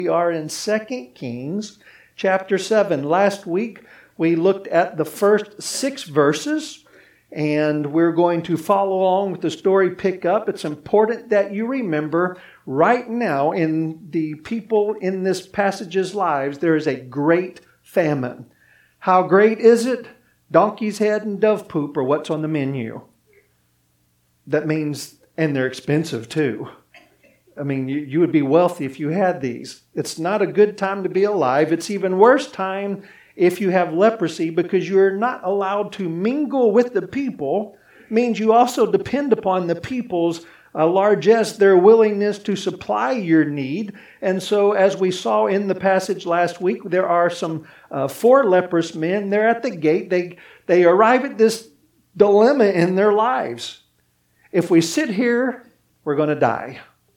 We are in 2 Kings chapter 7. Last week we looked at the first 6 verses, and we're going to follow along with the story pick up. It's important that you remember right now in the people in this passage's lives, there is a great famine. How great is it? Donkey's head and dove poop are what's on the menu. That means, and they're expensive too. I mean, you would be wealthy if you had these. It's not a good time to be alive. It's even worse time if you have leprosy, because you're not allowed to mingle with the people. It means you also depend upon the people's largesse, their willingness to supply your need. And so, as we saw in the passage last week, there are some 4 leprous men. They're at the gate. They arrive at this dilemma in their lives. If we sit here, we're going to die.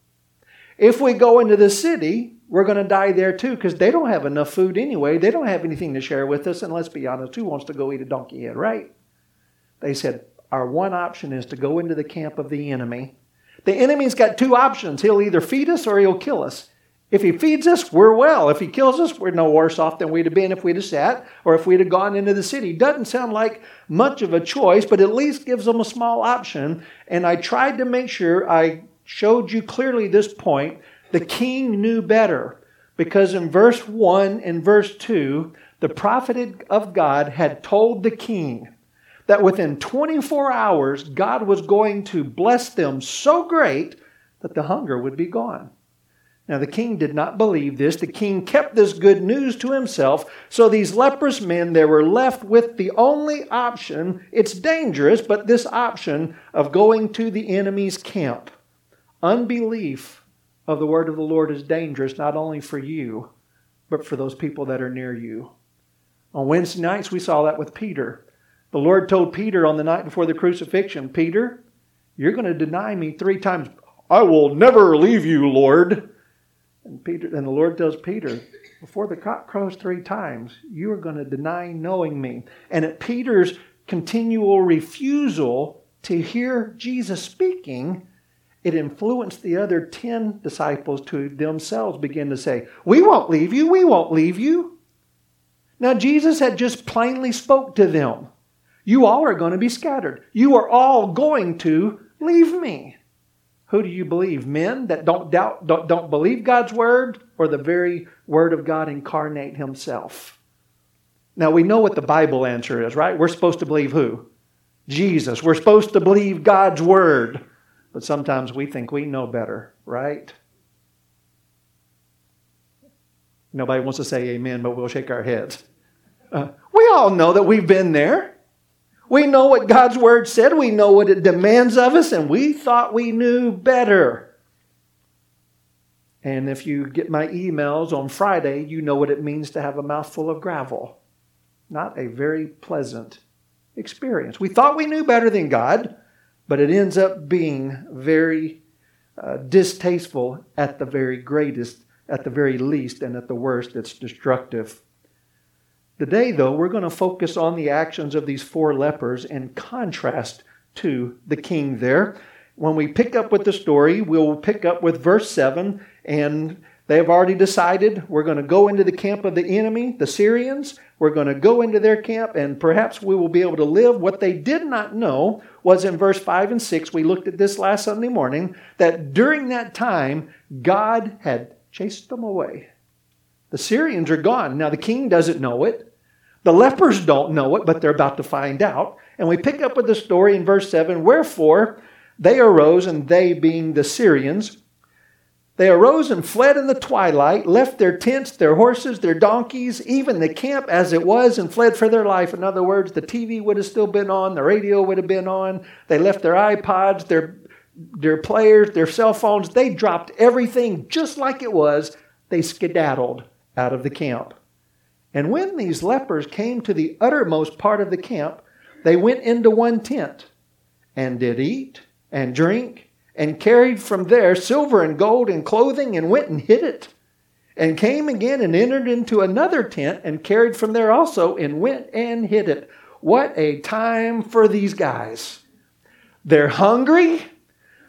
If we go into the city, we're going to die there too, because they don't have enough food anyway. They don't have anything to share with us. And let's be honest, who wants to go eat a donkey head, right? They said, our one option is to go into the camp of the enemy. The enemy's got 2 options. He'll either feed us or he'll kill us. If he feeds us, we're well. If he kills us, we're no worse off than we'd have been if we'd have sat or if we'd have gone into the city. Doesn't sound like much of a choice, but at least gives them a small option. And I tried to make sure I showed you clearly this point. The king knew better, because in verse 1 and verse 2, the prophet of God had told the king that within 24 hours, God was going to bless them so great that the hunger would be gone. Now, the king did not believe this. The king kept this good news to himself. So these leprous men, they were left with the only option. It's dangerous, but this option of going to the enemy's camp. Unbelief of the word of the Lord is dangerous, not only for you, but for those people that are near you. On Wednesday nights, we saw that with Peter. The Lord told Peter on the night before the crucifixion, Peter, you're going to deny me 3 times. I will never leave you, Lord. And the Lord tells Peter, before the cock crows 3 times, you are going to deny knowing me. And at Peter's continual refusal to hear Jesus speaking, it influenced the other 10 disciples to themselves begin to say, we won't leave you, we won't leave you. Now Jesus had just plainly spoke to them. You all are going to be scattered. You are all going to leave me. Who do you believe? Men that don't believe God's word, or the very word of God incarnate himself? Now we know what the Bible answer is, right? We're supposed to believe who? Jesus. We're supposed to believe God's word. But sometimes we think we know better, right? Nobody wants to say amen, but we'll shake our heads. We all know that we've been there. We know what God's word said. We know what it demands of us, and we thought we knew better. And if you get my emails on Friday, you know what it means to have a mouthful of gravel. Not a very pleasant experience. We thought we knew better than God, but it ends up being very distasteful at the very greatest, at the very least, and at the worst, it's destructive. Today, though, we're going to focus on the actions of these 4 lepers in contrast to the king there. When we pick up with the story, we'll pick up with verse 7, and they have already decided we're going to go into the camp of the enemy, the Syrians. We're going to go into their camp, and perhaps we will be able to live. What they did not know was in verse 5 and 6, we looked at this last Sunday morning, that during that time, God had chased them away. The Syrians are gone. Now, the king doesn't know it. The lepers don't know it, but they're about to find out. And we pick up with the story in verse 7, wherefore they arose, and they being the Syrians, they arose and fled in the twilight, left their tents, their horses, their donkeys, even the camp as it was, and fled for their life. In other words, the TV would have still been on, the radio would have been on. They left their iPods, their players, their cell phones. They dropped everything just like it was. They skedaddled out of the camp. And when these lepers came to the uttermost part of the camp, they went into one tent and did eat and drink, and carried from there silver and gold and clothing, and went and hid it. And came again and entered into another tent, and carried from there also, and went and hid it. What a time for these guys. They're hungry.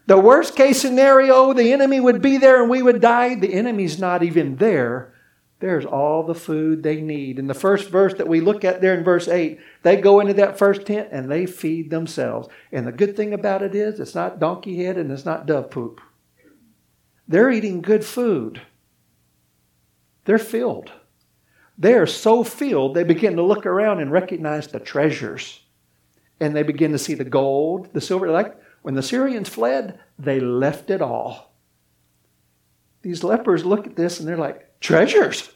The worst case scenario, the enemy would be there and we would die. The enemy's not even there. There's all the food they need. In the first verse that we look at there in verse 8, they go into that first tent and they feed themselves. And the good thing about it is it's not donkey head and it's not dove poop. They're eating good food. They're filled. They are so filled, they begin to look around and recognize the treasures. And they begin to see the gold, the silver. Like when the Syrians fled, they left it all. These lepers look at this and they're like, treasures.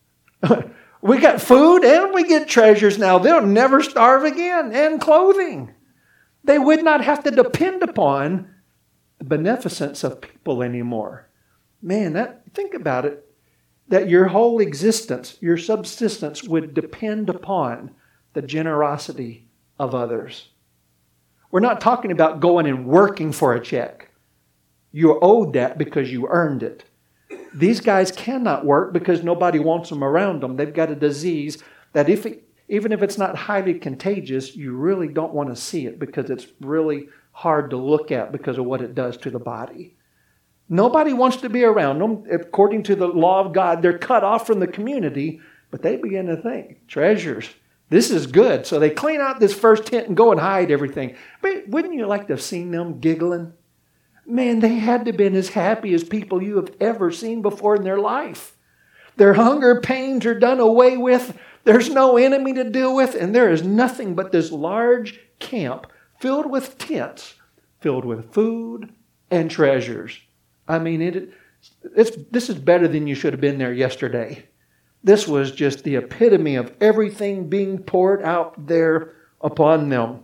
We got food and we get treasures now. They'll never starve again. And clothing. They would not have to depend upon the beneficence of people anymore. Man, think about it. That your whole existence, your subsistence would depend upon the generosity of others. We're not talking about going and working for a check. You owed that because you earned it. These guys cannot work because nobody wants them around them. They've got a disease that even if it's not highly contagious, you really don't want to see it because it's really hard to look at because of what it does to the body. Nobody wants to be around them. According to the law of God, they're cut off from the community, but they begin to think, treasures, this is good. So they clean out this first tent and go and hide everything. But wouldn't you like to have seen them giggling? Man, they had to have been as happy as people you have ever seen before in their life. Their hunger pains are done away with. There's no enemy to deal with, and there is nothing but this large camp filled with tents, filled with food and treasures. I mean, this is better than you should have been there yesterday. This was just the epitome of everything being poured out there upon them.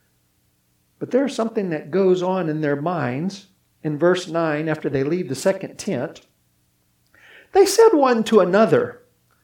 But there's something that goes on in their minds. In verse 9, after they leave the second tent, they said one to another,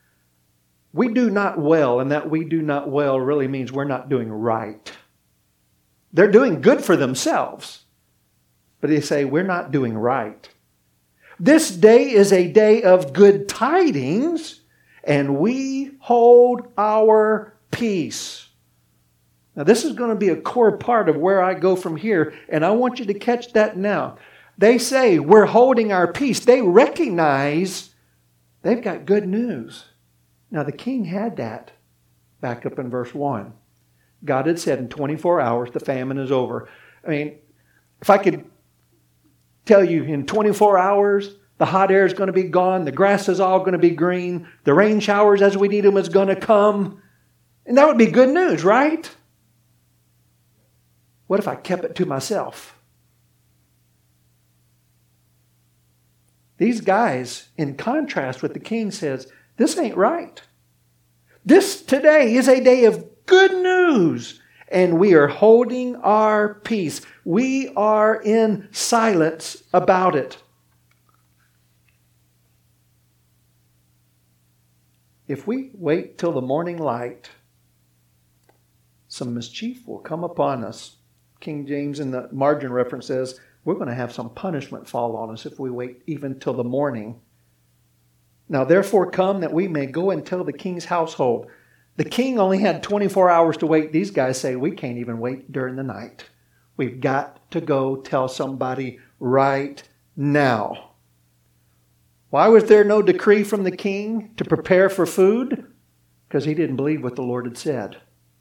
we do not well, and that we do not well really means we're not doing right. They're doing good for themselves, but they say we're not doing right. This day is a day of good tidings, and we hold our peace. Now, this is going to be a core part of where I go from here, and I want you to catch that now. They say, we're holding our peace. They recognize they've got good news. Now, the king had that back up in verse 1. God had said in 24 hours, the famine is over. I mean, if I could tell you in 24 hours, the hot air is going to be gone, the grass is all going to be green, the rain showers as we need them is going to come, and that would be good news, right? What if I kept it to myself? These guys, in contrast with the king, says, this ain't right. This today is a day of good news, and we are holding our peace. We are in silence about it. If we wait till the morning light, some mischief will come upon us. King James in the margin reference says, we're going to have some punishment fall on us if we wait even till the morning. Now therefore come that we may go and tell the king's household. The king only had 24 hours to wait. These guys say, we can't even wait during the night. We've got to go tell somebody right now. Why was there no decree from the king to prepare for food? Because he didn't believe what the Lord had said.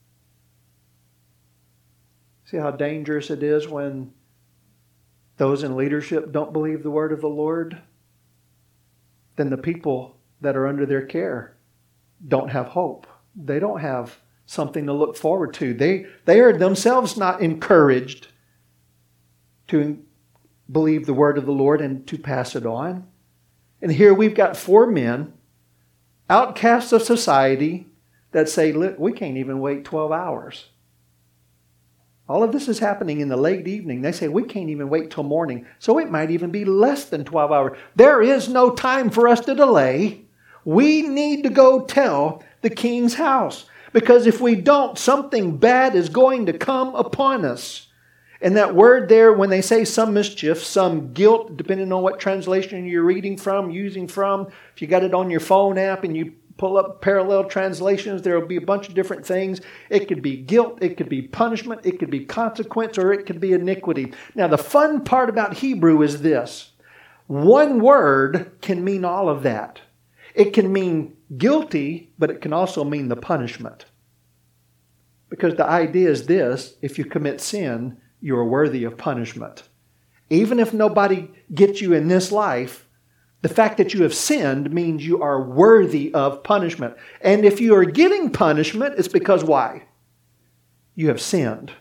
See how dangerous it is when those in leadership don't believe the word of the Lord? Then the people that are under their care don't have hope. They don't have something to look forward to. They are themselves not encouraged to believe the word of the Lord and to pass it on. And here we've got 4 men, outcasts of society, that say, look, we can't even wait 12 hours. All of this is happening in the late evening. They say, we can't even wait till morning. So it might even be less than 12 hours. There is no time for us to delay. We need to go tell the king's house. Because if we don't, something bad is going to come upon us. And that word there, when they say some mischief, some guilt, depending on what translation you're reading from, using from, if you got it on your phone app and you pull up parallel translations. There will be a bunch of different things. It could be guilt, it could be punishment, it could be consequence, or it could be iniquity. Now, the fun part about Hebrew is this. One word can mean all of that. It can mean guilty, but it can also mean the punishment. Because the idea is this: if you commit sin, you are worthy of punishment. Even if nobody gets you in this life, the fact that you have sinned means you are worthy of punishment. And if you are getting punishment, it's because why? You have sinned.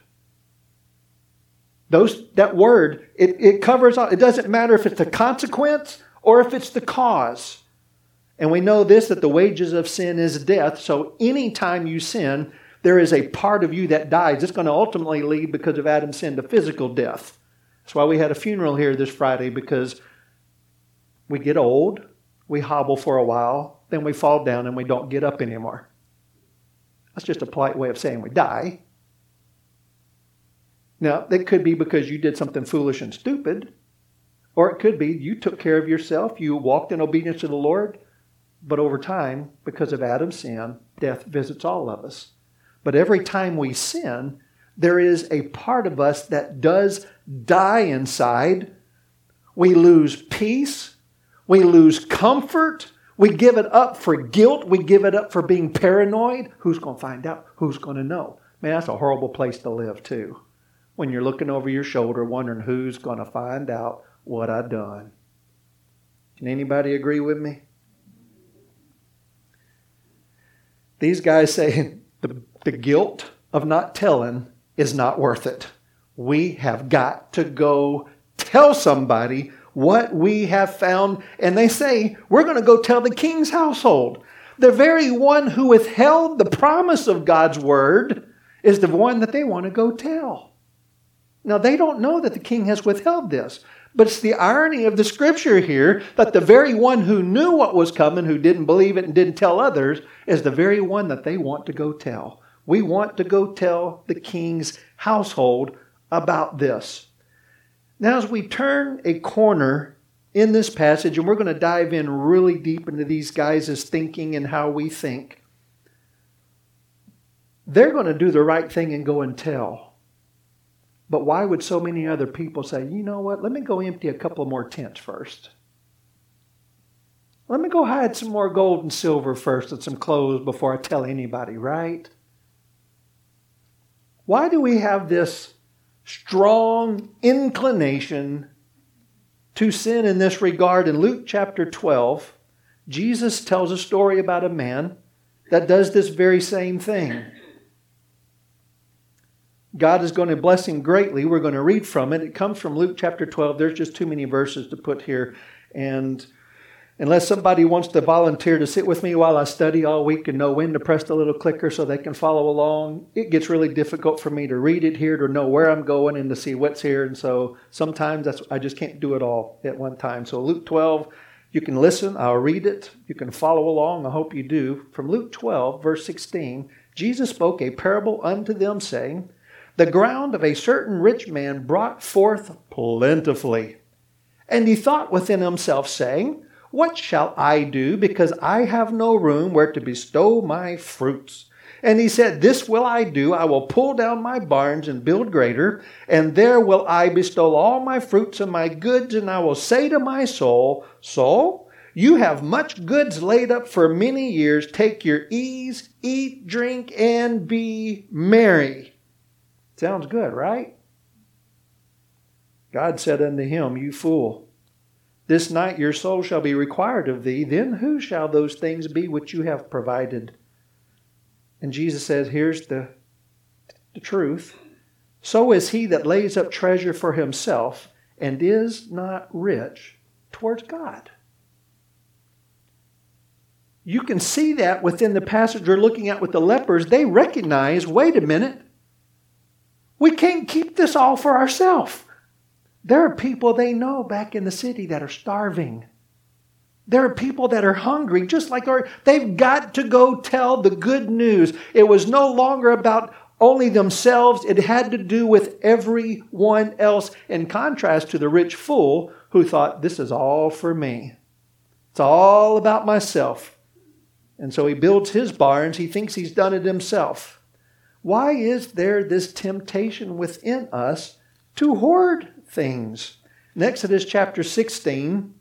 That word, it covers all. It doesn't matter if it's the consequence or if it's the cause. And we know this, that the wages of sin is death. So anytime you sin, there is a part of you that dies. It's going to ultimately lead, because of Adam's sin, to physical death. That's why we had a funeral here this Friday, because we get old, we hobble for a while, then we fall down and we don't get up anymore. That's just a polite way of saying we die. Now, that could be because you did something foolish and stupid, or it could be you took care of yourself, you walked in obedience to the Lord, but over time, because of Adam's sin, death visits all of us. But every time we sin, there is a part of us that does die inside. We lose peace. We lose comfort. We give it up for guilt. We give it up for being paranoid. Who's going to find out? Who's going to know? Man, that's a horrible place to live too. When you're looking over your shoulder wondering who's going to find out what I've done. Can anybody agree with me? These guys say the guilt of not telling is not worth it. We have got to go tell somebody what we have found. And they say, we're going to go tell the king's household. The very one who withheld the promise of God's word is the one that they want to go tell. Now, they don't know that the king has withheld this. But it's the irony of the scripture here that the very one who knew what was coming, who didn't believe it and didn't tell others, is the very one that they want to go tell. We want to go tell the king's household about this. Now, as we turn a corner in this passage, and we're going to dive in really deep into these guys' thinking and how we think, they're going to do the right thing and go and tell. But why would so many other people say, you know what, let me go empty a couple more tents first. Let me go hide some more gold and silver first and some clothes before I tell anybody, right? Why do we have this strong inclination to sin in this regard? In Luke chapter 12, Jesus tells a story about a man that does this very same thing. God is going to bless him greatly. We're going to read from it. It comes from Luke chapter 12. There's just too many verses to put here. And unless somebody wants to volunteer to sit with me while I study all week and know when to press the little clicker so they can follow along, it gets really difficult for me to read it here, to know where I'm going and to see what's here. And so sometimes I just can't do it all at one time. So Luke 12, you can listen. I'll read it. You can follow along. I hope you do. From Luke 12, verse 16, Jesus spoke a parable unto them, saying, the ground of a certain rich man brought forth plentifully. And he thought within himself, saying, what shall I do, because I have no room where to bestow my fruits? And he said, this will I do. I will pull down my barns and build greater, and there will I bestow all my fruits and my goods, and I will say to my soul, soul, you have much goods laid up for many years. Take your ease, eat, drink, and be merry. Sounds good, right? God said unto him, you fool, this night your soul shall be required of thee. Then who shall those things be which you have provided? And Jesus says, here's the truth. So is he that lays up treasure for himself and is not rich towards God. You can see that within the passage we're looking at with the lepers. They recognize, wait a minute, we can't keep this all for ourselves. There are people they know back in the city that are starving. There are people that are hungry, just like they've got to go tell the good news. It was no longer about only themselves. It had to do with everyone else, in contrast to the rich fool who thought, this is all for me. It's all about myself. And so he builds his barns. He thinks he's done it himself. Why is there this temptation within us to hoard things? In Exodus chapter 16,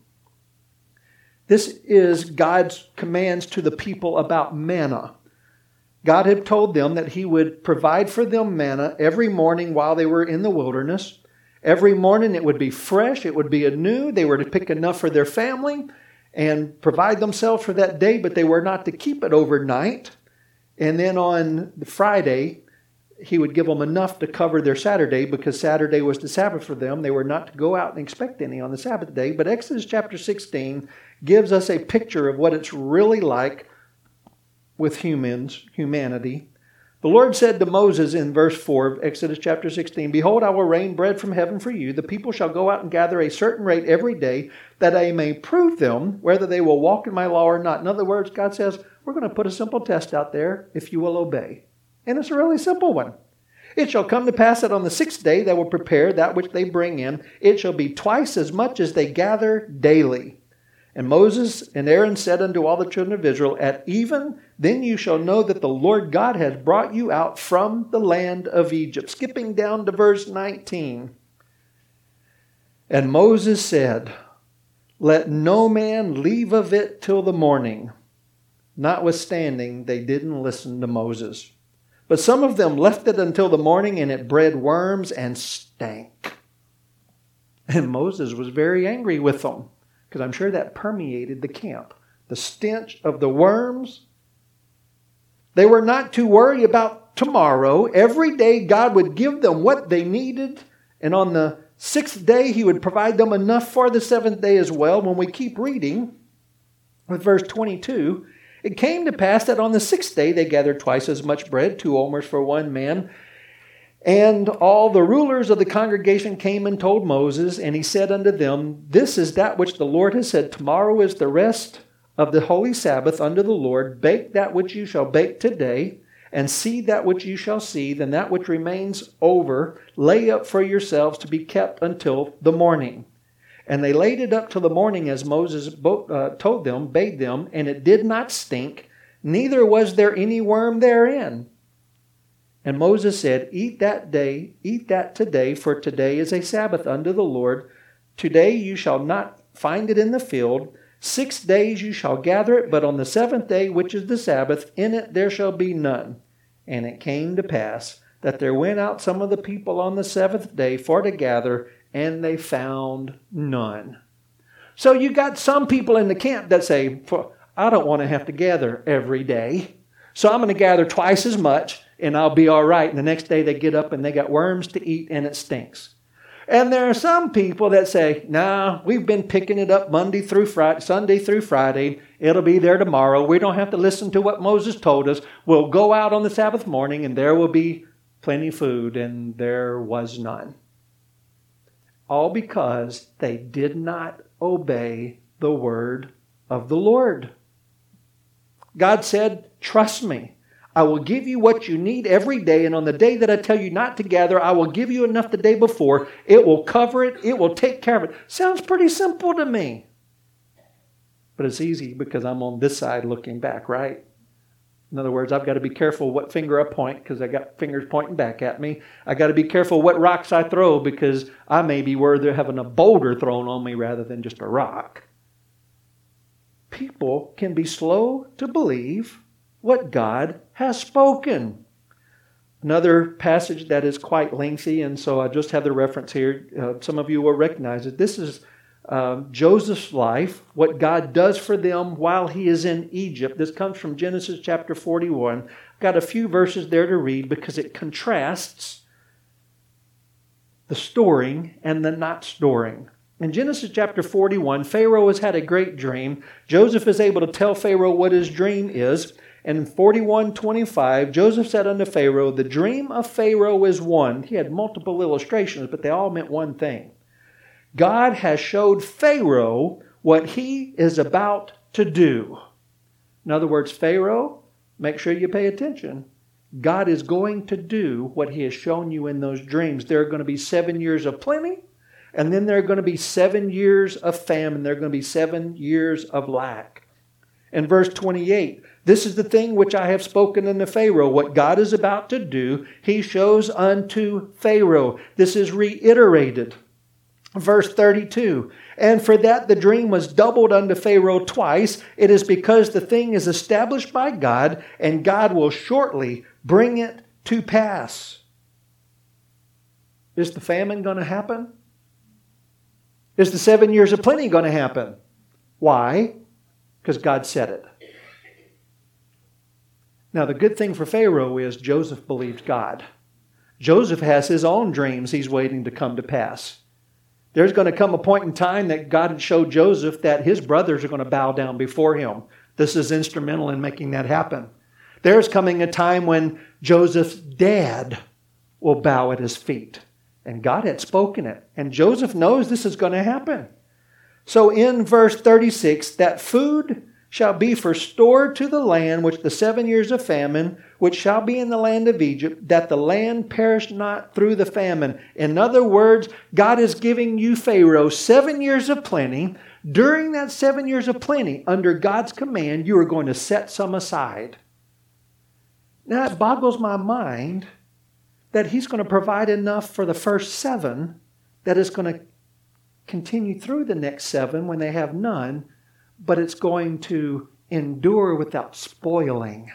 this is God's commands to the people about manna. God had told them that he would provide for them manna every morning while they were in the wilderness. Every morning it would be fresh, it would be anew. They were to pick enough for their family and provide themselves for that day, but they were not to keep it overnight. And then on the Friday, he would give them enough to cover their Saturday, because Saturday was the Sabbath for them. They were not to go out and expect any on the Sabbath day. But Exodus chapter 16 gives us a picture of what it's really like with humanity. The Lord said to Moses in verse 4 of Exodus chapter 16, "Behold, I will rain bread from heaven for you. The people shall go out and gather a certain rate every day, that I may prove them whether they will walk in my law or not." In other words, God says, we're going to put a simple test out there if you will obey. And it's a really simple one. "It shall come to pass that on the 6th day they will prepare that which they bring in. It shall be twice as much as they gather daily. And Moses and Aaron said unto all the children of Israel, At even then you shall know that the Lord God has brought you out from the land of Egypt." Skipping down to verse 19. "And Moses said, Let no man leave of it till the morning. Notwithstanding, they didn't listen to Moses. But some of them left it until the morning, and it bred worms and stank. And Moses was very angry with them, because I'm sure that permeated the camp. The stench of the worms. They were not to worry about tomorrow. Every day God would give them what they needed. And on the 6th day he would provide them enough for the 7th day as well. When we keep reading with verse 22, "It came to pass that on the 6th day they gathered twice as much bread, 2 omers for one man. And all the rulers of the congregation came and told Moses, and he said unto them, This is that which the Lord has said, Tomorrow is the rest of the holy Sabbath unto the Lord. Bake that which you shall bake today, and seed that which you shall seed, and that which remains over, lay up for yourselves to be kept until the morning. And they laid it up till the morning, as Moses told them, bade them, and it did not stink, neither was there any worm therein. And Moses said, Eat that today, for today is a Sabbath unto the Lord. Today you shall not find it in the field. 6 days you shall gather it, but on the 7th day, which is the Sabbath, in it there shall be none. And it came to pass that there went out some of the people on the 7th day for to gather, and they found none." So you got some people in the camp that say, "I don't want to have to gather every day, so I'm going to gather twice as much, and I'll be all right." And the next day they get up and they got worms to eat and it stinks. And there are some people that say, "Nah, we've been picking it up Monday through Friday, Sunday through Friday. It'll be there tomorrow. We don't have to listen to what Moses told us. We'll go out on the Sabbath morning and there will be plenty of food." And there was none. All because they did not obey the word of the Lord. God said, "Trust me. I will give you what you need every day, and on the day that I tell you not to gather, I will give you enough the day before. It will cover it. It will take care of it." Sounds pretty simple to me. But it's easy because I'm on this side looking back, right? In other words, I've got to be careful what finger I point, because I got fingers pointing back at me. I got to be careful what rocks I throw, because I may be worried they're having a boulder thrown on me rather than just a rock. People can be slow to believe what God has spoken. Another passage that is quite lengthy, and so I just have the reference here. Some of you will recognize it. This is Joseph's life, what God does for them while he is in Egypt. This comes from Genesis chapter 41. I've got a few verses there to read because it contrasts the storing and the not storing. In Genesis chapter 41, Pharaoh has had a great dream. Joseph is able to tell Pharaoh what his dream is. And in 41:25, Joseph said unto Pharaoh, "The dream of Pharaoh is one." He had multiple illustrations, but they all meant one thing. God has showed Pharaoh what he is about to do. In other words, Pharaoh, make sure you pay attention. God is going to do what he has shown you in those dreams. There are going to be 7 years of plenty, and then there are going to be 7 years of famine. There are going to be 7 years of lack. In verse 28, this is the thing which I have spoken unto Pharaoh. What God is about to do, he shows unto Pharaoh. This is reiterated. Verse 32, and for that the dream was doubled unto Pharaoh twice. It is because the thing is established by God, and God will shortly bring it to pass. Is the famine going to happen? Is the 7 years of plenty going to happen? Why? Because God said it. Now the good thing for Pharaoh is Joseph believes God. Joseph has his own dreams he's waiting to come to pass. There's going to come a point in time that God would show Joseph that his brothers are going to bow down before him. This is instrumental in making that happen. There's coming a time when Joseph's dad will bow at his feet. And God had spoken it. And Joseph knows this is going to happen. So in verse 36, that food shall be for store to the land, which the 7 years of famine, which shall be in the land of Egypt, that the land perish not through the famine. In other words, God is giving you, Pharaoh, 7 years of plenty. During that 7 years of plenty, under God's command, you are going to set some aside. Now, it boggles my mind that he's going to provide enough for the first 7 that is going to continue through the next 7 when they have none, but it's going to endure without spoiling.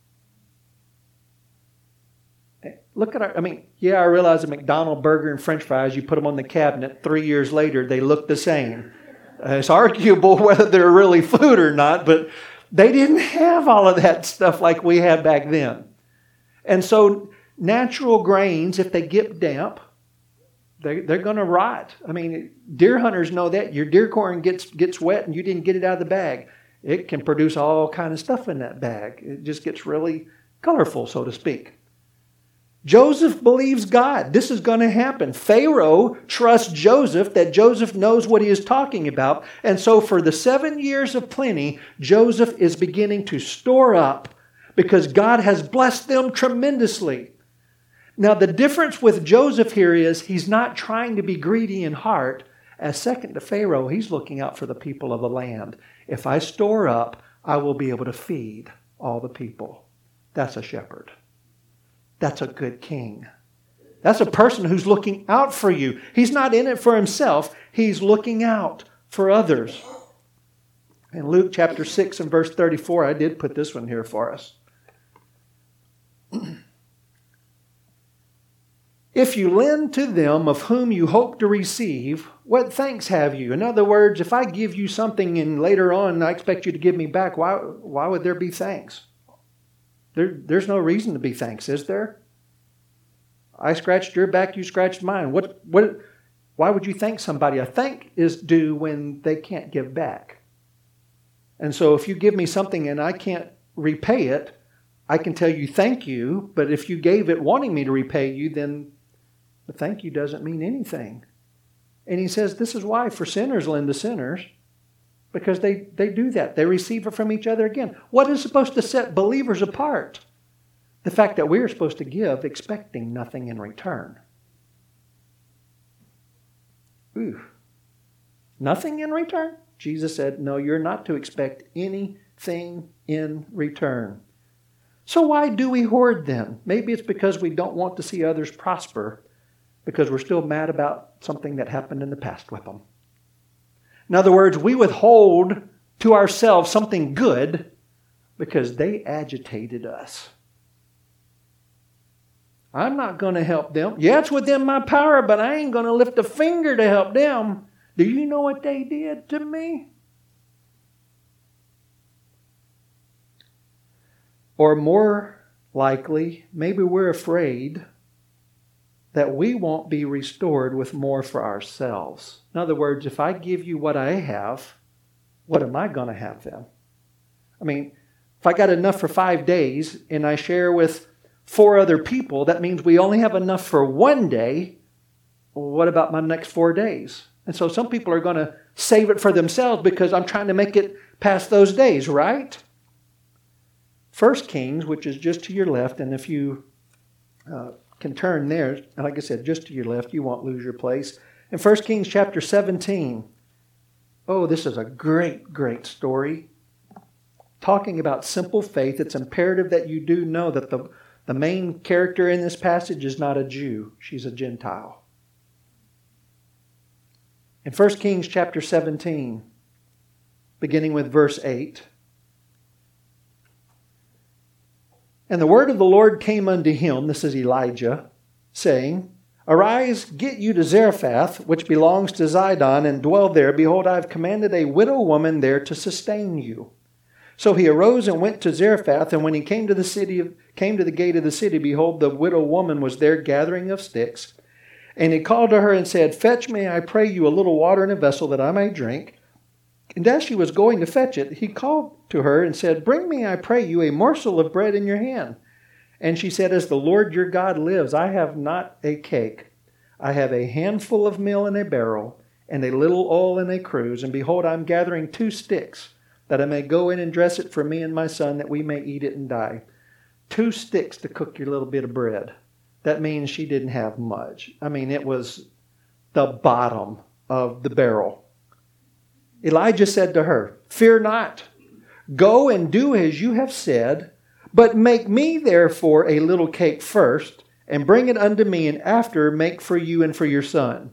Look at I realize a McDonald's burger and French fries, you put them on the cabinet, 3 years later, they look the same. It's arguable whether they're really food or not, but they didn't have all of that stuff like we had back then. And so natural grains, if they get damp, they're going to rot. Deer hunters know that. Your deer corn gets wet and you didn't get it out of the bag. It can produce all kind of stuff in that bag. It just gets really colorful, so to speak. Joseph believes God. This is going to happen. Pharaoh trusts Joseph, that Joseph knows what he is talking about. And so for the 7 years of plenty, Joseph is beginning to store up because God has blessed them tremendously. Now, the difference with Joseph here is he's not trying to be greedy in heart. As second to Pharaoh, he's looking out for the people of the land. If I store up, I will be able to feed all the people. That's a shepherd. That's a good king. That's a person who's looking out for you. He's not in it for himself. He's looking out for others. In Luke chapter 6 and verse 34, I did put this one here for us. If you lend to them of whom you hope to receive, what thanks have you? In other words, if I give you something and later on I expect you to give me back, why would there be thanks? There's no reason to be thanks, is there? I scratched your back, you scratched mine. Why would you thank somebody? A thank is due when they can't give back. And so if you give me something and I can't repay it, I can tell you thank you, but if you gave it wanting me to repay you, then the thank you doesn't mean anything. And he says this is why for sinners lend to sinners, because they do that. They receive it from each other again. What is supposed to set believers apart? The fact that we are supposed to give expecting nothing in return. Ooh. Nothing in return? Jesus said, no, you're not to expect anything in return. So why do we hoard then? Maybe it's because we don't want to see others prosper, because we're still mad about something that happened in the past with them. In other words, we withhold to ourselves something good because they agitated us. I'm not going to help them. Yeah, it's within my power, but I ain't going to lift a finger to help them. Do you know what they did to me? Or more likely, maybe we're afraid that we won't be restored with more for ourselves. In other words, if I give you what I have, what am I going to have then? If I got enough for 5 days and I share with 4 other people, that means we only have enough for 1 day. Well, what about my next 4 days? And so some people are going to save it for themselves because I'm trying to make it past those days, right? 1 Kings, which is just to your left, and if you can turn there, like I said, just to your left, you won't lose your place. In 1 Kings chapter 17, oh, this is a great, great story. talking about simple faith, it's imperative that you do know that the main character in this passage is not a Jew. She's a Gentile. In 1 Kings chapter 17, beginning with verse 8, "And the word of the Lord came unto him," this is Elijah, saying, "Arise, get you to Zarephath, which belongs to Zidon, and dwell there. Behold, I have commanded a widow woman there to sustain you." So he arose and went to Zarephath, and when he came to the gate of the city, behold, the widow woman was there gathering of sticks. And he called to her and said, "Fetch me, I pray you, a little water in a vessel that I may drink." And as she was going to fetch it, he called to her and said, "Bring me, I pray you, a morsel of bread in your hand." And she said, "As the Lord your God lives, I have not a cake. I have a handful of meal in a barrel, and a little oil in a cruse. And behold, I am gathering 2 sticks, that I may go in and dress it for me and my son, that we may eat it and die." 2 sticks to cook your little bit of bread. That means she didn't have much. I mean, it was the bottom of the barrel. Elijah said to her, "Fear not. Go and do as you have said, but make me therefore a little cake first, and bring it unto me, and after make for you and for your son."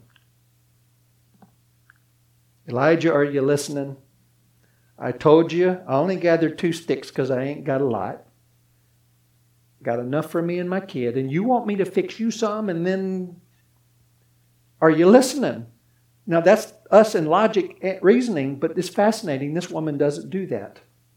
Elijah, are you listening? I told you I only gathered 2 sticks because I ain't got a lot. Got enough for me and my kid, and you want me to fix you some, and then... Are you listening? Now that's us in logic reasoning, but it's fascinating. This woman doesn't do that.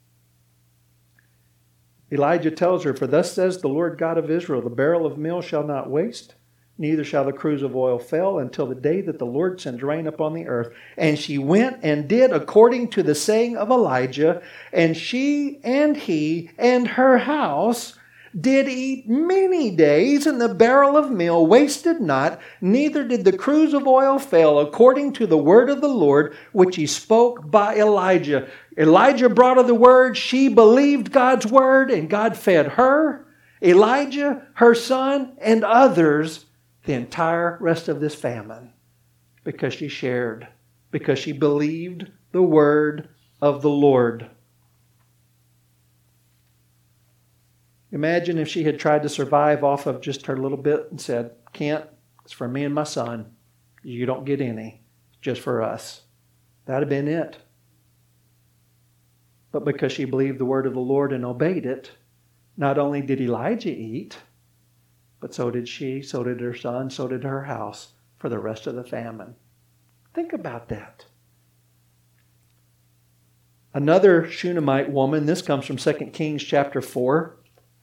Elijah tells her, "For thus says the Lord God of Israel, the barrel of meal shall not waste, neither shall the cruse of oil fail, until the day that the Lord sends rain upon the earth." And she went and did according to the saying of Elijah, and she and he and her house did eat many days, and the barrel of meal wasted not, neither did the cruse of oil fail, according to the word of the Lord, which he spoke by Elijah. Elijah brought her the word, she believed God's word, and God fed her, Elijah, her son, and others the entire rest of this famine, because she shared, because she believed the word of the Lord. Imagine if she had tried to survive off of just her little bit and said, "Can't, it's for me and my son. You don't get any. It's just for us." That'd have been it. But because she believed the word of the Lord and obeyed it, not only did Elijah eat, but so did she, so did her son, so did her house for the rest of the famine. Think about that. Another Shunammite woman, this comes from 2 Kings chapter 4.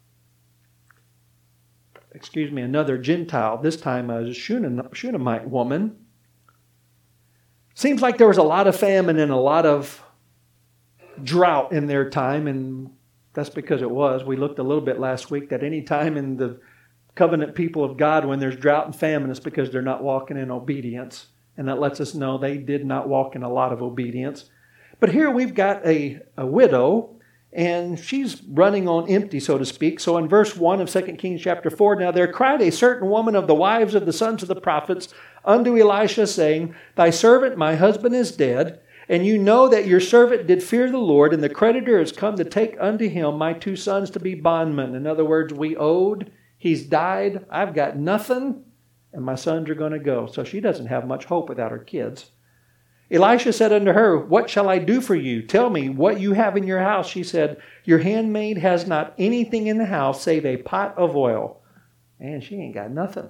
Another Gentile, this time a Shunammite woman. Seems like there was a lot of famine and a lot of drought in their time, and that's because it was. We looked a little bit last week that any time in the covenant people of God when there's drought and famine, it's because they're not walking in obedience. And that lets us know they did not walk in a lot of obedience. But here we've got a widow, and she's running on empty, so to speak. So in verse 1 of 2 Kings chapter 4, "Now there cried a certain woman of the wives of the sons of the prophets unto Elisha, saying, Thy servant, my husband, is dead, and you know that your servant did fear the Lord, and the creditor is come to take unto him my 2 sons to be bondmen." In other words, we owed, he's died, I've got nothing, and my sons are going to go. So she doesn't have much hope without her kids. Elisha said unto her, "What shall I do for you? Tell me what you have in your house." She said, "Your handmaid has not anything in the house save a pot of oil." And she ain't got nothing.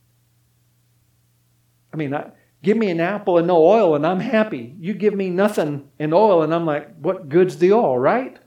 I mean, give me an apple and no oil and I'm happy. You give me nothing and oil and I'm like, what good's the oil, right?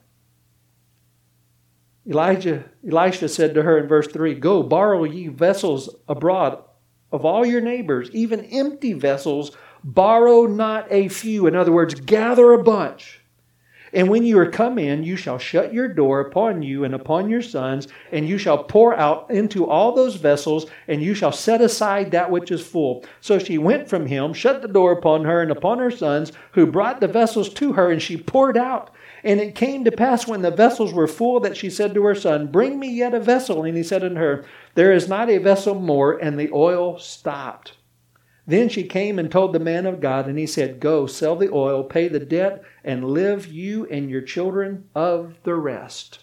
Elisha said to her in verse 3, "Go, borrow ye vessels abroad of all your neighbors, even empty vessels. Borrow not a few." In other words, gather a bunch. "And when you are come in, you shall shut your door upon you and upon your sons, and you shall pour out into all those vessels, and you shall set aside that which is full." So she went from him, shut the door upon her and upon her sons, who brought the vessels to her, and she poured out. And it came to pass when the vessels were full that she said to her son, "Bring me yet a vessel." And he said unto her, "There is not a vessel more," and the oil stopped. Then she came and told the man of God, and he said, "Go, sell the oil, pay the debt, and live you and your children of the rest."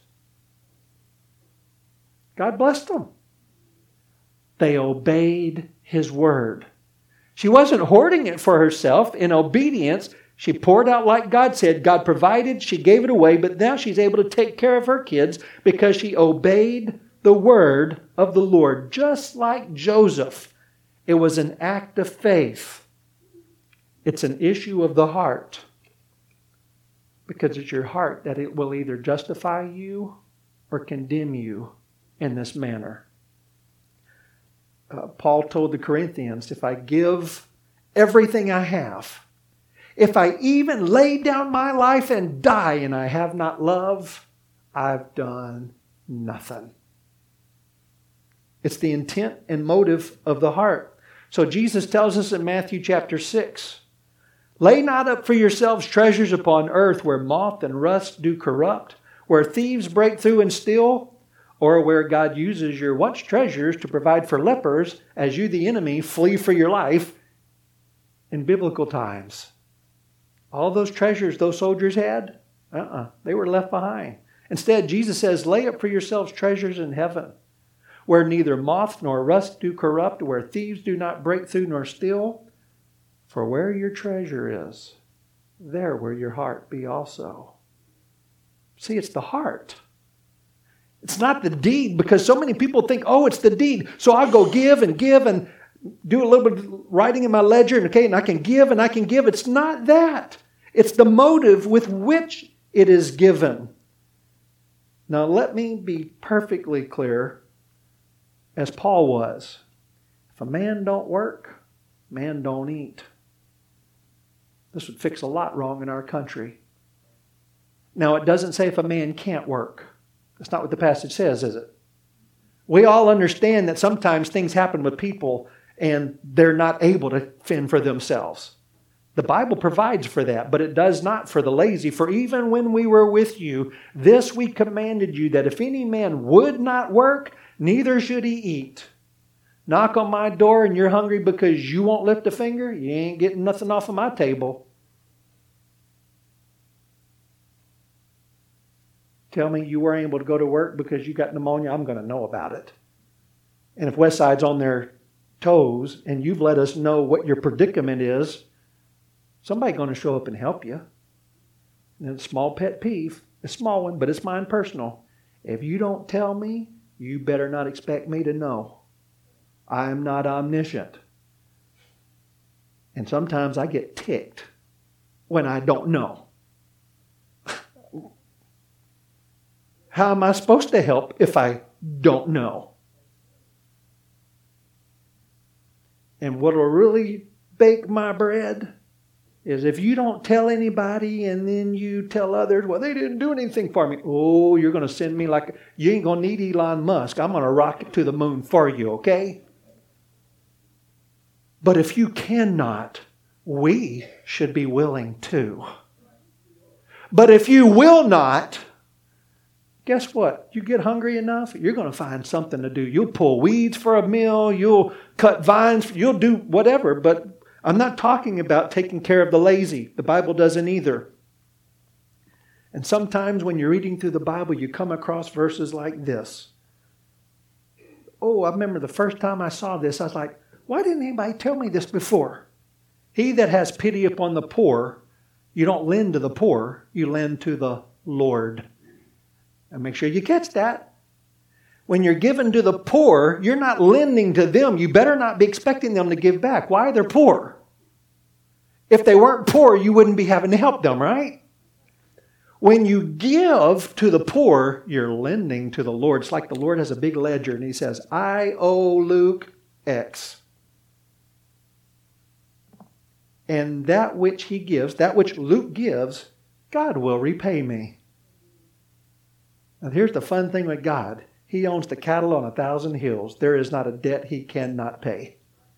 God blessed them. They obeyed his word. She wasn't hoarding it for herself. In obedience, she poured out like God said. God provided, she gave it away, but now she's able to take care of her kids because she obeyed the word of the Lord. Just like Joseph, it was an act of faith. It's an issue of the heart. Because it's your heart that it will either justify you or condemn you in this manner. Paul told the Corinthians, if I give everything I have, if I even lay down my life and die and I have not love, I've done nothing. It's the intent and motive of the heart. So Jesus tells us in Matthew chapter 6, lay not up for yourselves treasures upon earth where moth and rust do corrupt, where thieves break through and steal, or where God uses your once treasures to provide for lepers as you, the enemy, flee for your life in biblical times. All those treasures those soldiers had, they were left behind. Instead, Jesus says, lay up for yourselves treasures in heaven, where neither moth nor rust do corrupt, where thieves do not break through nor steal. For where your treasure is, there will your heart be also. See, it's the heart. It's not the deed, because so many people think, oh, it's the deed, so I'll go give and do a little bit of writing in my ledger, and I can give and I can give. It's not that. It's the motive with which it is given. Now, let me be perfectly clear, as Paul was. If a man don't work, man don't eat. This would fix a lot wrong in our country. Now, it doesn't say if a man can't work. That's not what the passage says, is it? We all understand that sometimes things happen with people and they're not able to fend for themselves. The Bible provides for that, but it does not for the lazy. For even when we were with you, this we commanded you, that if any man would not work, neither should he eat. Knock on my door and you're hungry because you won't lift a finger, you ain't getting nothing off of my table. Tell me you weren't able to go to work because you got pneumonia, I'm going to know about it. And if Westside's on their toes and you've let us know what your predicament is, somebody's going to show up and help you. And it's a small pet peeve, a small one, but it's mine personal. If you don't tell me, you better not expect me to know. I am not omniscient. And sometimes I get ticked when I don't know. How am I supposed to help if I don't know? And what will really bake my bread is if you don't tell anybody and then you tell others, well, they didn't do anything for me. Oh, you're going to send me like, you ain't going to need Elon Musk. I'm going to rocket to the moon for you, okay? But if you cannot, we should be willing to. But if you will not, guess what? You get hungry enough, you're going to find something to do. You'll pull weeds for a meal. You'll cut vines. You'll do whatever. But I'm not talking about taking care of the lazy. The Bible doesn't either. And sometimes when you're reading through the Bible, you come across verses like this. Oh, I remember the first time I saw this, I was like, why didn't anybody tell me this before? He that has pity upon the poor, you don't lend to the poor, you lend to the Lord. And make sure you catch that. When you're giving to the poor, you're not lending to them. You better not be expecting them to give back. Why? They're poor. If they weren't poor, you wouldn't be having to help them, right? When you give to the poor, you're lending to the Lord. It's like the Lord has a big ledger and he says, I owe Luke X. And that which he gives, that which Luke gives, God will repay me. Now here's the fun thing with God. He owns the cattle on 1,000 hills. There is not a debt he cannot pay.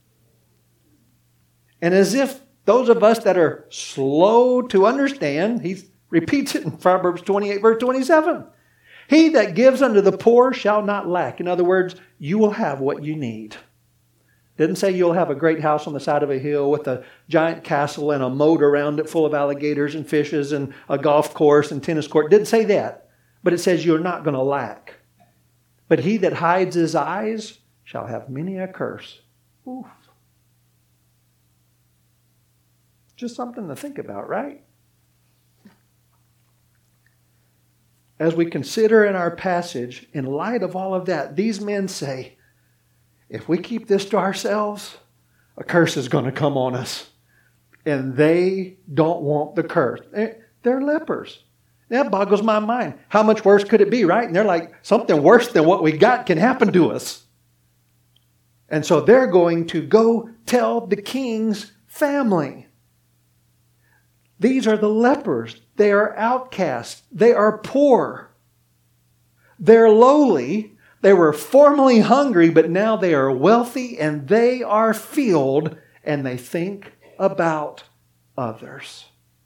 And as if those of us that are slow to understand, he repeats it in Proverbs 28, verse 27. He that gives unto the poor shall not lack. In other words, you will have what you need. Didn't say you'll have a great house on the side of a hill with a giant castle and a moat around it full of alligators and fishes and a golf course and tennis court. Didn't say that. But it says you're not going to lack. But he that hides his eyes shall have many a curse. Oof. Just something to think about, right? As we consider in our passage, in light of all of that, these men say, if we keep this to ourselves, a curse is going to come on us. And they don't want the curse. They're lepers. That boggles my mind. How much worse could it be, right? And they're like, something worse than what we got can happen to us. And so they're going to go tell the king's family. These are the lepers. They are outcasts. They are poor. They're lowly. They were formerly hungry, but now they are wealthy and they are filled and they think about others.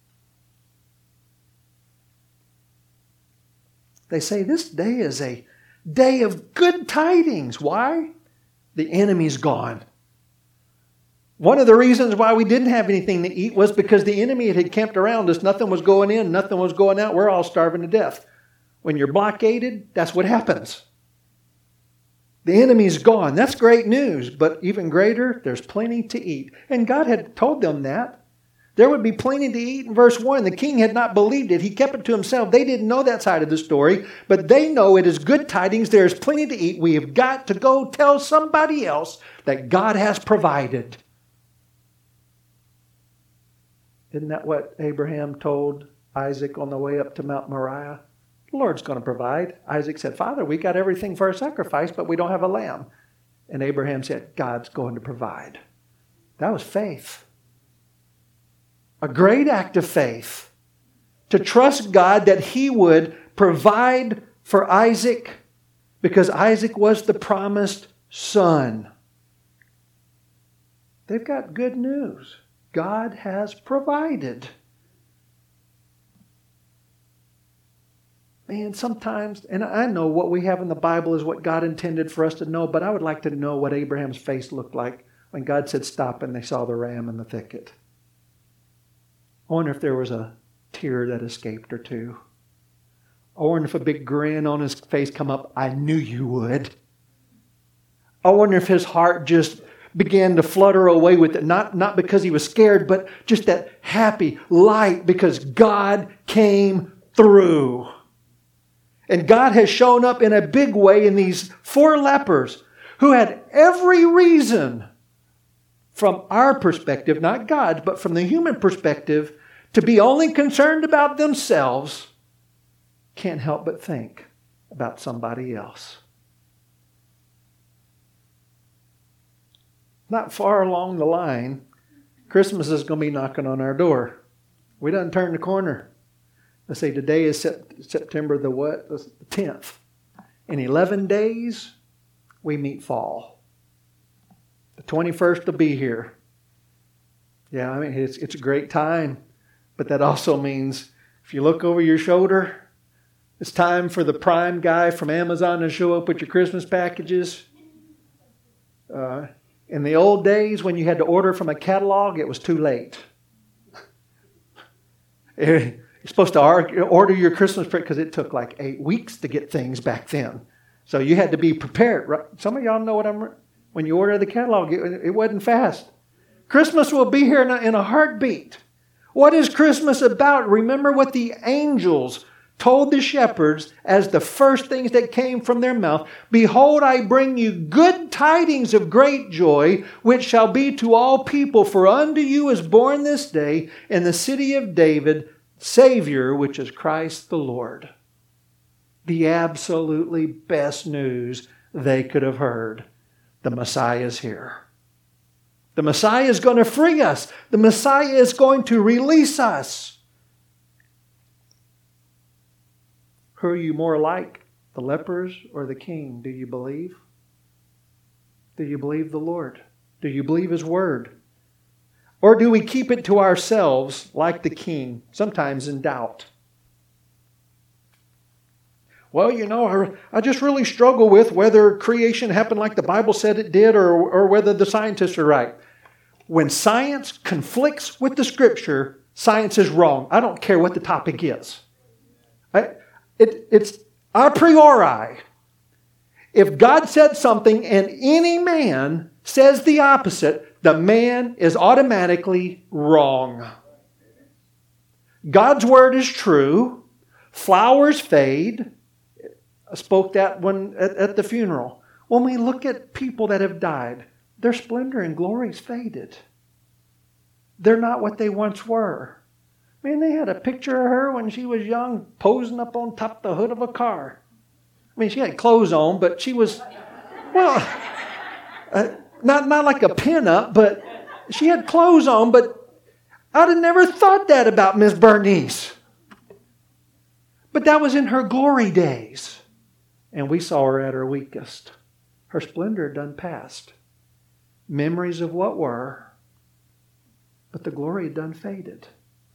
They say this day is a day of good tidings. Why? The enemy's gone. One of the reasons why we didn't have anything to eat was because the enemy had camped around us. Nothing was going in, nothing was going out. We're all starving to death. When you're blockaded, that's what happens. The enemy's gone. That's great news. But even greater, there's plenty to eat. And God had told them that. There would be plenty to eat in verse 1. The king had not believed it. He kept it to himself. They didn't know that side of the story. But they know it is good tidings. There's plenty to eat. We have got to go tell somebody else that God has provided. Isn't that what Abraham told Isaac on the way up to Mount Moriah? The Lord's going to provide. Isaac said, Father, we got everything for a sacrifice, but we don't have a lamb. And Abraham said, God's going to provide. That was faith. A great act of faith. To trust God that He would provide for Isaac because Isaac was the promised son. They've got good news. God has provided. Man, sometimes, and I know what we have in the Bible is what God intended for us to know, but I would like to know what Abraham's face looked like when God said stop and they saw the ram in the thicket. I wonder if there was a tear that escaped or two. I wonder if a big grin on his face come up. I knew you would. I wonder if his heart just began to flutter away with it. Not because he was scared, but just that happy light because God came through. And God has shown up in a big way in these 4 lepers who had every reason from our perspective, not God's, but from the human perspective, to be only concerned about themselves. Can't help but think about somebody else. Not far along the line, Christmas is going to be knocking on our door. We done turned the corner. Let's say today is September the what? The 10th. In 11 days, we meet fall. The 21st will be here. Yeah, I mean, it's a great time. But that also means if you look over your shoulder, it's time for the Prime guy from Amazon to show up with your Christmas packages. In the old days, when you had to order from a catalog, it was too late. You're supposed to order your Christmas present because it took like 8 weeks to get things back then. So you had to be prepared. Right? Some of y'all know when you order the catalog, it wasn't fast. Christmas will be here in a heartbeat. What is Christmas about? Remember what the angels told the shepherds as the first things that came from their mouth. Behold, I bring you good tidings of great joy, which shall be to all people. For unto you is born this day in the city of David, Savior, which is Christ the Lord. The absolutely best news they could have heard. The Messiah is here. The Messiah is going to free us. The Messiah is going to release us. Who are you more like, the lepers or the king? Do you believe? Do you believe the Lord? Do you believe His word? Or do we keep it to ourselves like the king, sometimes in doubt? Well, I just really struggle with whether creation happened like the Bible said it did or whether the scientists are right. When science conflicts with the Scripture, science is wrong. I don't care what the topic is. It's a priori. If God said something and any man says the opposite, the man is automatically wrong. God's word is true. Flowers fade. I spoke that one at the funeral. When we look at people that have died, their splendor and glory's faded. They're not what they once were. Man, they had a picture of her when she was young, posing up on top of the hood of a car. I mean, she had clothes on, but she was, not like a pin-up, but she had clothes on, but I'd have never thought that about Miss Bernice. But that was in her glory days. And we saw her at her weakest. Her splendor had done past. Memories of what were, but the glory had done faded.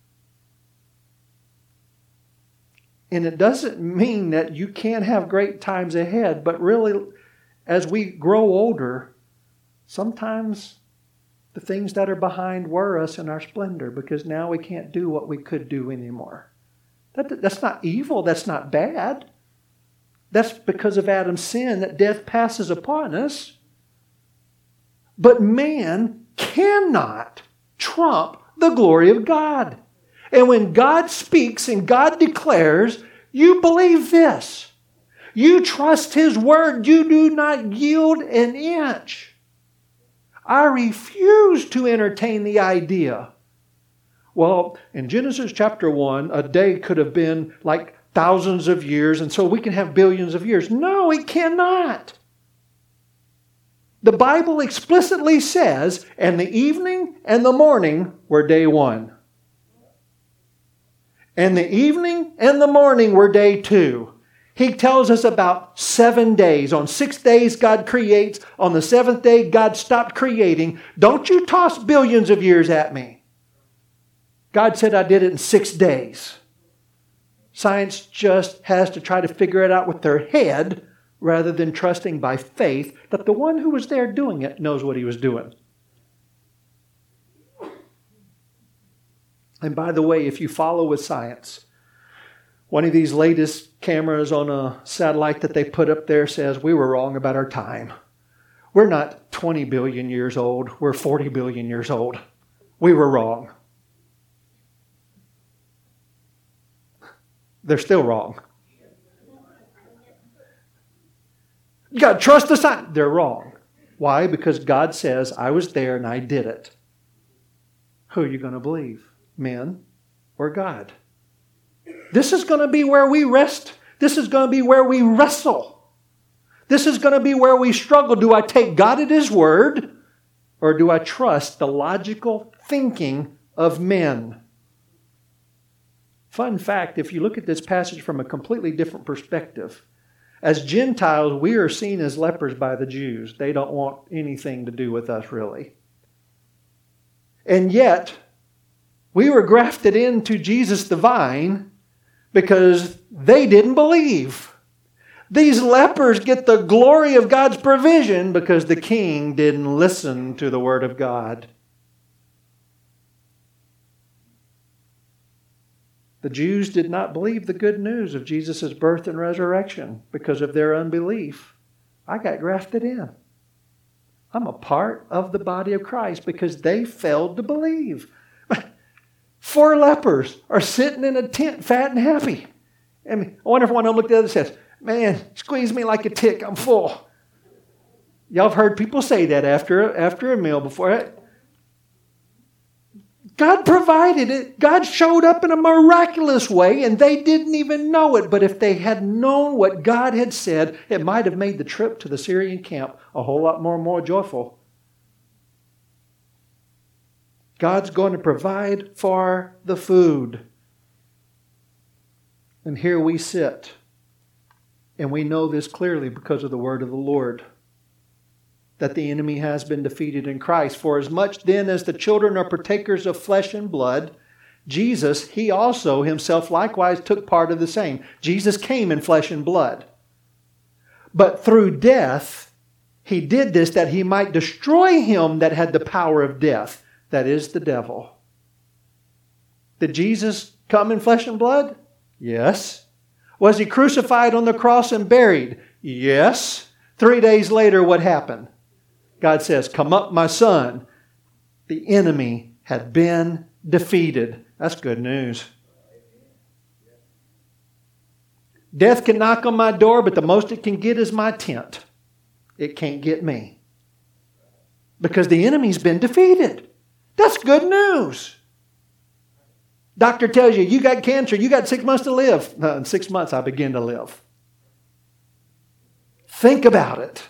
And it doesn't mean that you can't have great times ahead, but really, as we grow older, sometimes the things that are behind were us in our splendor because now we can't do what we could do anymore. That's not evil. That's not bad. That's because of Adam's sin that death passes upon us. But man cannot trump the glory of God. And when God speaks and God declares, you believe this. You trust His word. You do not yield an inch. I refuse to entertain the idea. Well, in Genesis chapter 1, a day could have been like thousands of years, and so we can have billions of years. No, it cannot. The Bible explicitly says, and the evening and the morning were day one. And the evening and the morning were day two. He tells us about 7 days. On 6 days, God creates. On the seventh day, God stopped creating. Don't you toss billions of years at me. God said I did it in 6 days. Science just has to try to figure it out with their head rather than trusting by faith that the one who was there doing it knows what He was doing. And by the way, if you follow with science, one of these latest cameras on a satellite that they put up there says we were wrong about our time. We're not 20 billion years old. We're 40 billion years old. We were wrong. They're still wrong. You got to trust the science. They're wrong. Why? Because God says, I was there and I did it. Who are you going to believe? Men or God? This is going to be where we rest. This is going to be where we wrestle. This is going to be where we struggle. Do I take God at His word, or do I trust the logical thinking of men? Fun fact, if you look at this passage from a completely different perspective, as Gentiles, we are seen as lepers by the Jews. They don't want anything to do with us, really. And yet, we were grafted into Jesus the vine because they didn't believe. These lepers get the glory of God's provision because the king didn't listen to the word of God. The Jews did not believe the good news of Jesus' birth and resurrection because of their unbelief. I got grafted in. I'm a part of the body of Christ because they failed to believe. 4 lepers are sitting in a tent, fat and happy. I wonder if one of them looked at the other and says, man, squeeze me like a tick, I'm full. Y'all have heard people say that after a meal before. God provided it. God showed up in a miraculous way, and they didn't even know it. But if they had known what God had said, it might have made the trip to the Syrian camp a whole lot more joyful. God's going to provide for the food. And here we sit, and we know this clearly because of the word of the Lord, that the enemy has been defeated in Christ. For as much then as the children are partakers of flesh and blood, Jesus, he also himself likewise took part of the same. Jesus came in flesh and blood. But through death, he did this that he might destroy him that had the power of death, that is the devil. Did Jesus come in flesh and blood? Yes. Was he crucified on the cross and buried? Yes. 3 days later, what happened? God says, "Come up, my son." The enemy had been defeated. That's good news. Death can knock on my door, but the most it can get is my tent. It can't get me. Because the enemy's been defeated. That's good news. Doctor tells you, you got cancer, you got 6 months to live. In 6 months, I begin to live. Think about it.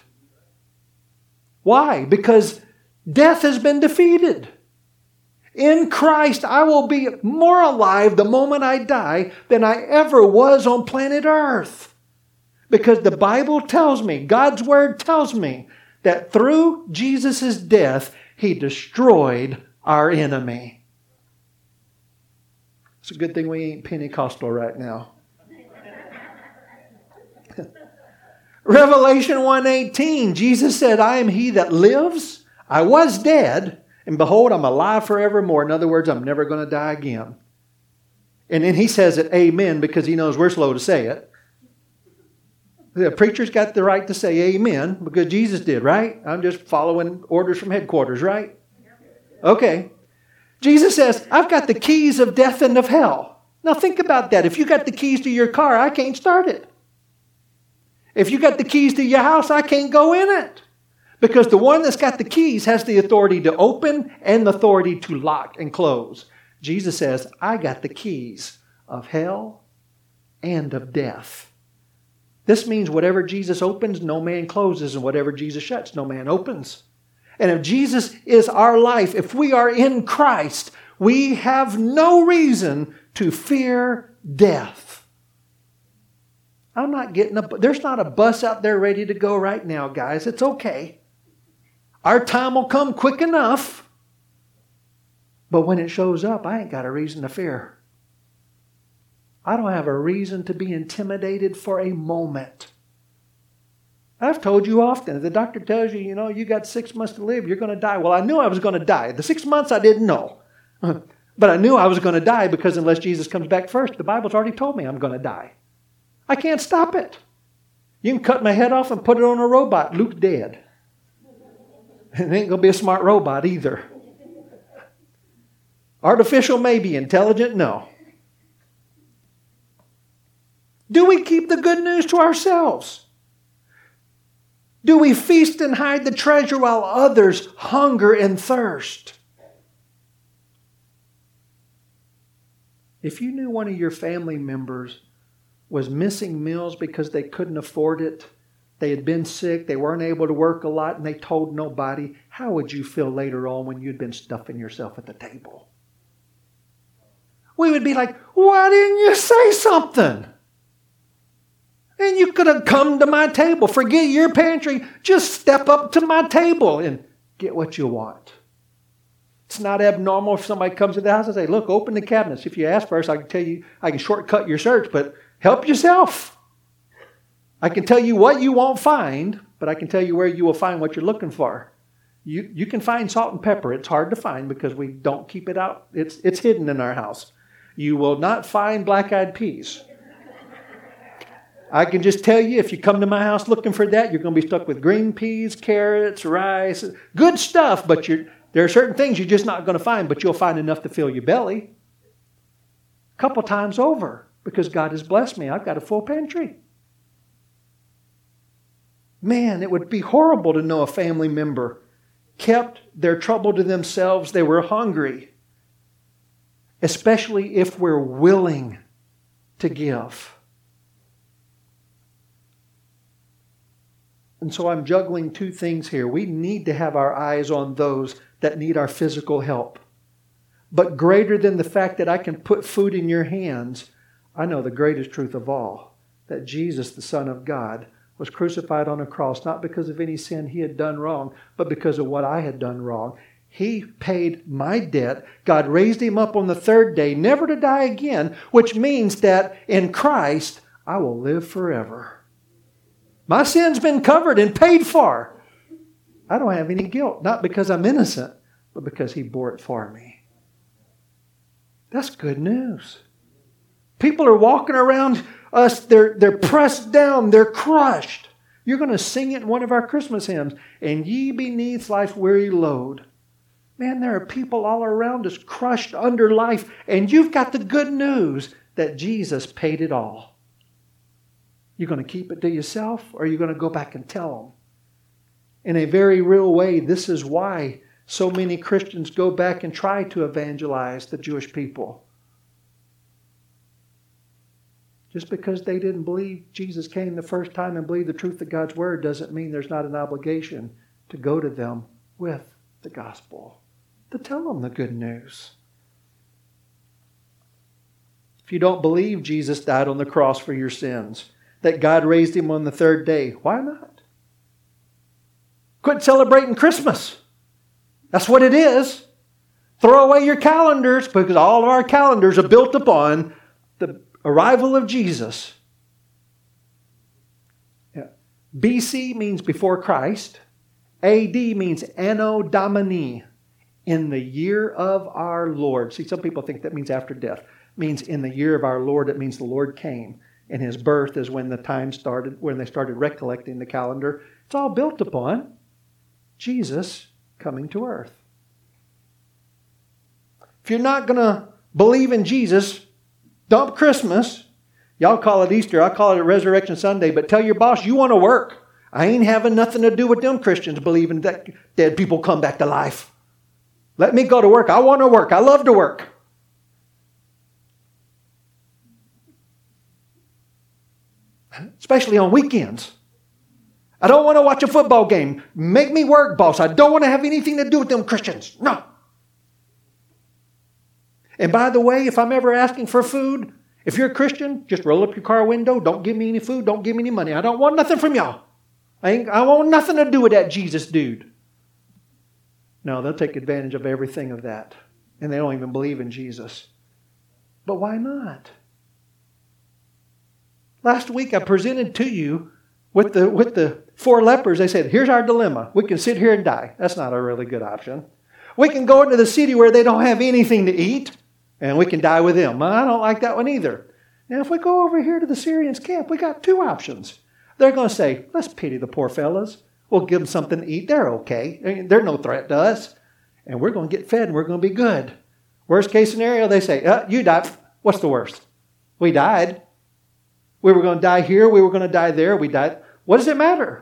Why? Because death has been defeated. In Christ, I will be more alive the moment I die than I ever was on planet Earth. Because the Bible tells me, God's Word tells me, that through Jesus' death, He destroyed our enemy. It's a good thing we ain't Pentecostal right now. Revelation 1:18, Jesus said, "I am He that lives. I was dead, and behold, I'm alive forevermore." In other words, I'm never going to die again. And then He says it, amen, because He knows we're slow to say it. The preacher's got the right to say amen, because Jesus did, right? I'm just following orders from headquarters, right? Okay. Jesus says, "I've got the keys of death and of hell." Now think about that. If you got the keys to your car, I can't start it. If you got the keys to your house, I can't go in it. Because the one that's got the keys has the authority to open and the authority to lock and close. Jesus says, "I got the keys of hell and of death." This means whatever Jesus opens, no man closes, and whatever Jesus shuts, no man opens. And if Jesus is our life, if we are in Christ, we have no reason to fear death. I'm not getting there's not a bus out there ready to go right now, guys. It's okay. Our time will come quick enough. But when it shows up, I ain't got a reason to fear. I don't have a reason to be intimidated for a moment. I've told you often, if the doctor tells you, you got 6 months to live, you're going to die. Well, I knew I was going to die. The 6 months I didn't know. But I knew I was going to die because unless Jesus comes back first, the Bible's already told me I'm going to die. I can't stop it. You can cut my head off and put it on a robot. Luke's dead. It ain't going to be a smart robot either. Artificial, maybe. Intelligent, no. Do we keep the good news to ourselves? Do we feast and hide the treasure while others hunger and thirst? If you knew one of your family members was missing meals because they couldn't afford it, they had been sick, they weren't able to work a lot, and they told nobody, how would you feel later on when you'd been stuffing yourself at the table? We would be like, why didn't you say something? And you could have come to my table. Forget your pantry. Just step up to my table and get what you want. It's not abnormal if somebody comes to the house and say, look, open the cabinets. If you ask first, I can tell you, I can shortcut your search, but help yourself. I can tell you what you won't find, but I can tell you where you will find what you're looking for. You can find salt and pepper. It's hard to find because we don't keep it out. It's hidden in our house. You will not find black-eyed peas. I can just tell you, if you come to my house looking for that, you're going to be stuck with green peas, carrots, rice. Good stuff, but there are certain things you're just not going to find, but you'll find enough to fill your belly. A couple times over, because God has blessed me. I've got a full pantry. Man, it would be horrible to know a family member kept their trouble to themselves. They were hungry, especially if we're willing to give. And so I'm juggling two things here. We need to have our eyes on those that need our physical help. But greater than the fact that I can put food in your hands, I know the greatest truth of all, that Jesus, the Son of God, was crucified on a cross, not because of any sin He had done wrong, but because of what I had done wrong. He paid my debt. God raised him up on the third day, never to die again, which means that in Christ, I will live forever. My sin's been covered and paid for. I don't have any guilt, not because I'm innocent, but because he bore it for me. That's good news. People are walking around us, they're pressed down, they're crushed. You're going to sing it in one of our Christmas hymns, and ye beneath life's weary load. Man, there are people all around us crushed under life, and you've got the good news that Jesus paid it all. You're going to keep it to yourself, or are you going to go back and tell them? In a very real way, this is why so many Christians go back and try to evangelize the Jewish people. Just because they didn't believe Jesus came the first time and believe the truth of God's Word doesn't mean there's not an obligation to go to them with the gospel, to tell them the good news. If you don't believe Jesus died on the cross for your sins, that God raised him on the third day, why not? Quit celebrating Christmas. That's what it is. Throw away your calendars, because all of our calendars are built upon the arrival of Jesus. BC means before Christ. AD means Anno Domini, in the year of our Lord. See, some people think that means after death. It means in the year of our Lord. It means the Lord came. And his birth is when the time started, when they started recollecting the calendar. It's all built upon Jesus coming to earth. If you're not going to believe in Jesus, dump Christmas. Y'all call it Easter. I call it Resurrection Sunday. But tell your boss you want to work. I ain't having nothing to do with them Christians believing that dead people come back to life. Let me go to work. I want to work. I love to work. Especially on weekends. I don't want to watch a football game. Make me work, boss. I don't want to have anything to do with them Christians. No. And by the way, if I'm ever asking for food, if you're a Christian, just roll up your car window. Don't give me any food. Don't give me any money. I don't want nothing from y'all. I want nothing to do with that Jesus dude. No, they'll take advantage of everything of that. And they don't even believe in Jesus. But why not? Last week I presented to you with the 4 lepers. They said, here's our dilemma. We can sit here and die. That's not a really good option. We can go into the city where they don't have anything to eat, and we can die with them. Well, I don't like that one either. Now, if we go over here to the Syrians' camp, we got 2 options. They're going to say, let's pity the poor fellas. We'll give them something to eat. They're okay. They're no threat to us. And we're going to get fed and we're going to be good. Worst case scenario, they say, you died. What's the worst? We died. We were going to die here. We were going to die there. We died. What does it matter?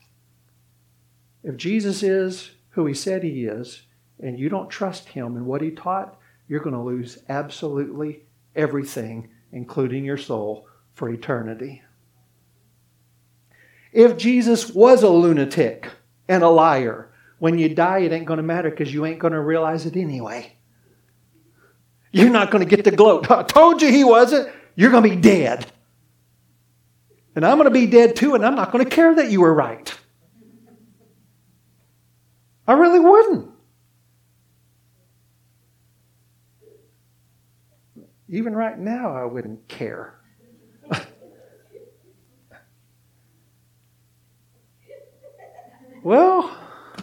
If Jesus is who he said he is, and you don't trust him and what he taught, you're going to lose absolutely everything, including your soul, for eternity. If Jesus was a lunatic and a liar, when you die, it ain't going to matter because you ain't going to realize it anyway. You're not going to get to gloat. I told you he wasn't. You're going to be dead. And I'm going to be dead too, and I'm not going to care that you were right. I really wouldn't. Even right now, I wouldn't care. Well,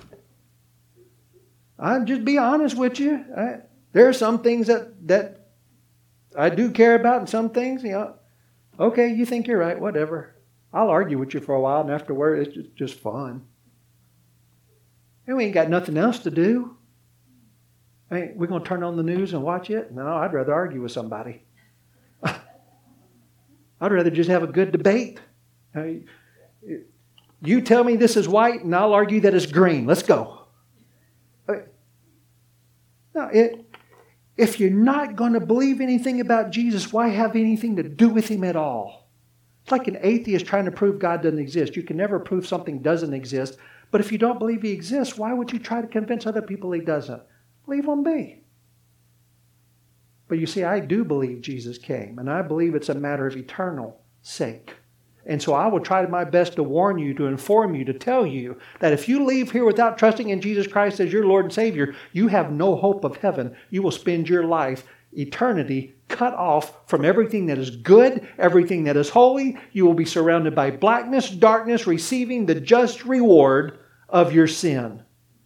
I'll just be honest with you. There are some things that I do care about, and some things, okay, you think you're right, whatever. I'll argue with you for a while, and afterward, it's just fun. And we ain't got nothing else to do. We're going to turn on the news and watch it? No, I'd rather argue with somebody. I'd rather just have a good debate. You tell me this is white, and I'll argue that it's green. Let's go. No, if you're not going to believe anything about Jesus, why have anything to do with him at all? It's like an atheist trying to prove God doesn't exist. You can never prove something doesn't exist. But if you don't believe he exists, why would you try to convince other people he doesn't? Leave him be. But you see, I do believe Jesus came, and I believe it's a matter of eternal sake. And so I will try my best to warn you, to inform you, to tell you that if you leave here without trusting in Jesus Christ as your Lord and Savior, you have no hope of heaven. You will spend your life, eternity, cut off from everything that is good, everything that is holy. You will be surrounded by blackness, darkness, receiving the just reward of your sin.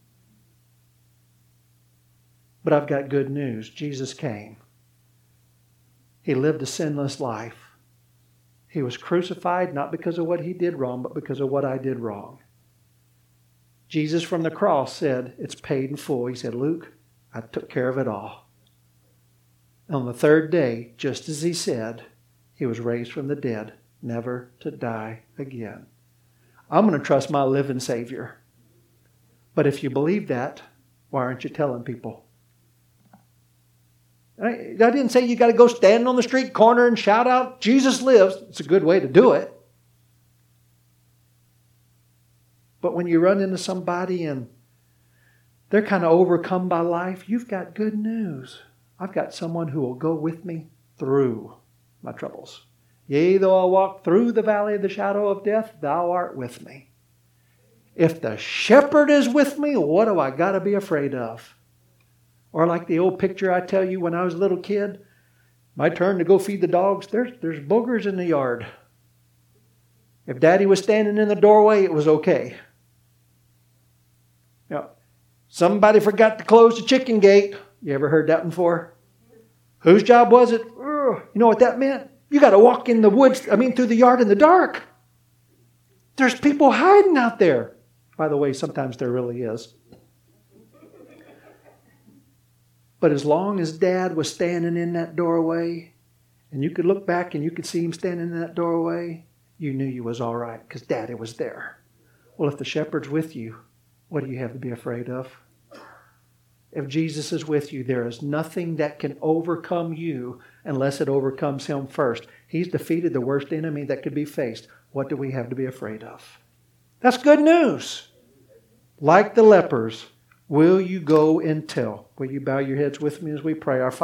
But I've got good news. Jesus came. He lived a sinless life. He was crucified not because of what He did wrong, but because of what I did wrong. Jesus from the cross said, it's paid in full. He said, Luke, I took care of it all. On the third day, just as He said, He was raised from the dead, never to die again. I'm going to trust my living Savior. But if you believe that, why aren't you telling people? I didn't say you got to go stand on the street corner and shout out, Jesus lives. It's a good way to do it. But when you run into somebody and they're kind of overcome by life, you've got good news. I've got someone who will go with me through my troubles. Yea, though I walk through the valley of the shadow of death, thou art with me. If the shepherd is with me, what do I got to be afraid of? Or like the old picture I tell you when I was a little kid, my turn to go feed the dogs, there's boogers in the yard. If Daddy was standing in the doorway, it was okay. Now, somebody forgot to close the chicken gate. You ever heard that before? Whose job was it? You know what that meant? You got to walk in the woods, through the yard in the dark. There's people hiding out there. By the way, sometimes there really is. But as long as Dad was standing in that doorway, and you could look back and you could see him standing in that doorway, you knew you was all right because Daddy was there. Well, if the shepherd's with you, what do you have to be afraid of? If Jesus is with you, there is nothing that can overcome you unless it overcomes Him first. He's defeated the worst enemy that could be faced. What do we have to be afraid of? That's good news. Like the lepers, will you go and tell? Will you bow your heads with me as we pray? Our Father,